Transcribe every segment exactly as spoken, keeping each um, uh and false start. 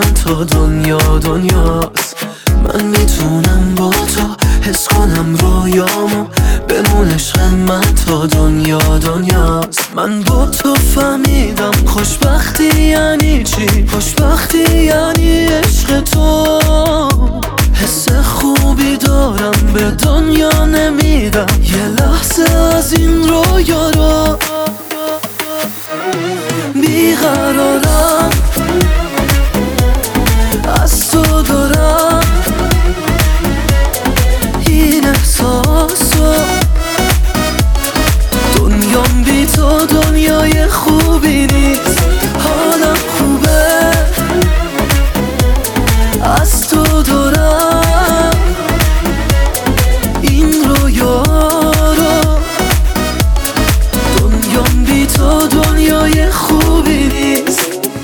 من تا دنیا دنیاست. من میتونم با تو حس کنم رویامو، بمون عشق من تا دنیا دنیاست. من با تو فهمیدم خوشبختی یعنی چی، خوشبختی یعنی عشق تو. حس خوبی دارم به دنیا نمیدم یه لحظه از این رویا رو. بیقرارم از تو دارم این احساسو، دنیام بی تو دنیای خوبی نیست. حالم خوبه از تو دارم این رویا رو، دنیام بی تو دنیای خوبی نیست.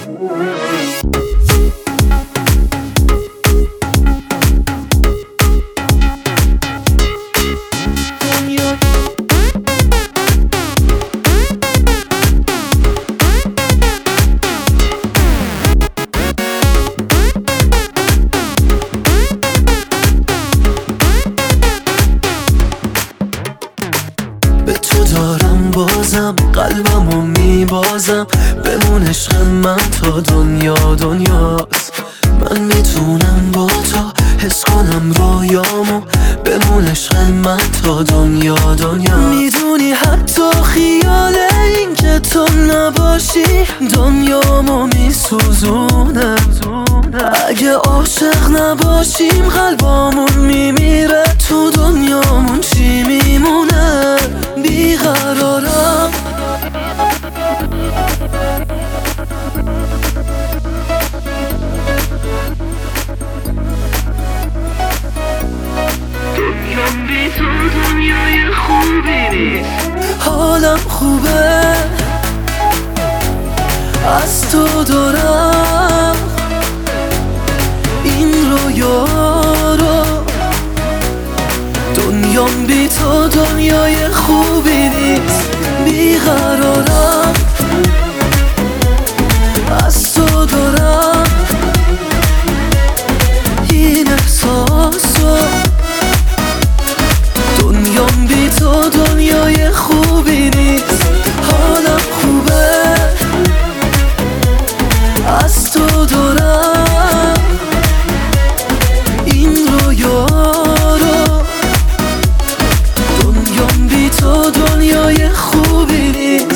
به تو دارم بازم قلبمو میبازم، بمون عشق من تا دنیا دنیاست. من میتونم با تو حس کنم رویامو، بمون عشق من تا دنیا دنیا. میدونی حتی خیال این که تو نباشی دنیامو میسوزونه. اگه عاشق نباشیم قلبامون میمیره، تو دنیامون چی میمونه؟ بیقرارم دنیام بی تو دنیای خوبی نیست. حالم خوبه از تو دارم این رویا رو، دنیام بی تو دنیای خوبی نیست. بیقرارم از تو دارم این احساسو، دنیام بی تو دنیای خوبی نیست. حالم خوبه از تو دارم این رویا رو، دنیام بی تو دنیای خوبی نیست.